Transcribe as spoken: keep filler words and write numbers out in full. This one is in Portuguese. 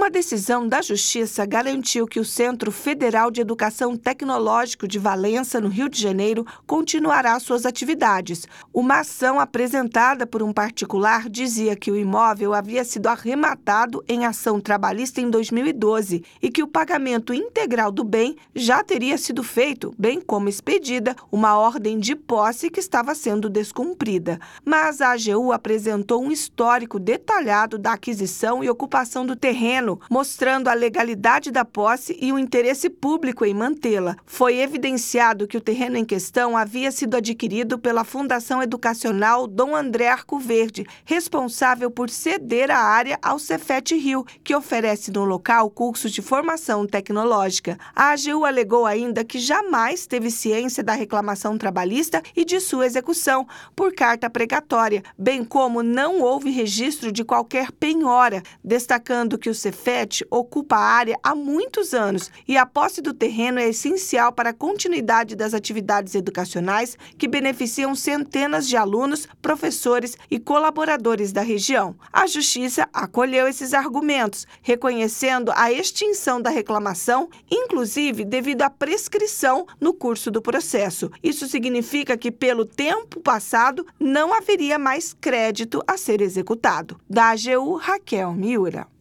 Uma decisão da Justiça garantiu que o Centro Federal de Educação Tecnológico de Valença, no Rio de Janeiro, continuará suas atividades. Uma ação apresentada por um particular dizia que o imóvel havia sido arrematado em ação trabalhista em dois mil e doze e que o pagamento integral do bem já teria sido feito, bem como expedida uma ordem de posse que estava sendo descumprida. Mas a A G U apresentou um histórico detalhado da aquisição e ocupação do terreno, mostrando a legalidade da posse e o interesse público em mantê-la. Foi evidenciado que o terreno em questão havia sido adquirido pela Fundação Educacional Dom André Arcoverde, responsável por ceder a área ao Cefet Rio, que oferece no local cursos de formação tecnológica. A A G U alegou ainda que jamais teve ciência da reclamação trabalhista e de sua execução por carta pregatória, bem como não houve registro de qualquer penhora, destacando que o Cefet ocupa a área há muitos anos e a posse do terreno é essencial para a continuidade das atividades educacionais que beneficiam centenas de alunos, professores e colaboradores da região. A Justiça acolheu esses argumentos, reconhecendo a extinção da reclamação, inclusive devido à prescrição no curso do processo. Isso significa que, pelo tempo passado, não haveria mais crédito a ser executado. Da A G U, Raquel Miura.